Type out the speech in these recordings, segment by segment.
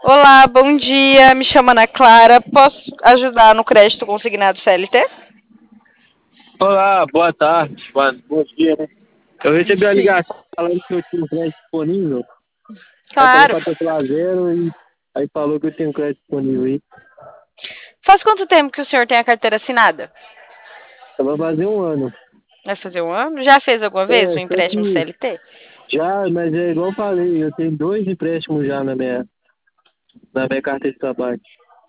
Olá, bom dia. Me chamo Ana Clara. Posso ajudar no crédito consignado CLT? Olá, boa tarde, bom dia, né? Eu recebi a Sim. ligação falando que eu tinha um crédito disponível. Aí falou Claro. pra teclar zero e aí falou que eu tenho um crédito disponível aí. Faz quanto tempo que o senhor tem a carteira assinada? Eu vou fazer um ano. Vai fazer um ano? Já fez alguma vez um Só empréstimo que CLT? já, mas é igual eu falei, eu tenho dois empréstimos já na minha carteira de trabalho.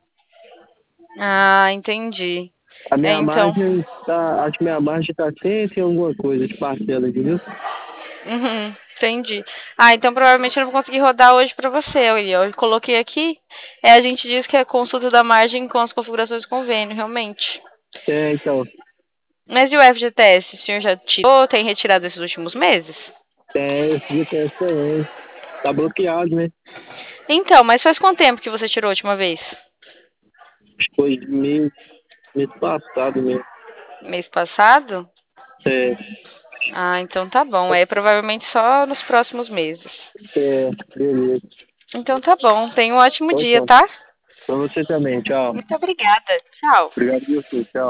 Ah, entendi. A minha Então, margem tá, acho que minha margem tá 100 e alguma coisa de parcela, entendeu? entendi. Ah, então provavelmente eu não vou conseguir rodar hoje para você. Eu coloquei aqui. A gente diz que é consulta da margem com as configurações do convênio, realmente. Então, Mas e o FGTS? O senhor já tirou? Tem retirado esses últimos meses? esse GTS também. Tá bloqueado, né? Então, mas faz quanto tempo que você tirou a última vez? Acho que foi mês passado mesmo. Mês passado? É, Ah, então tá bom. É provavelmente só nos próximos meses. beleza. Então tá bom. Tenha um ótimo dia, Então, tá? pra você também, tchau. Muito obrigada. Tchau. Obrigado por você, tchau.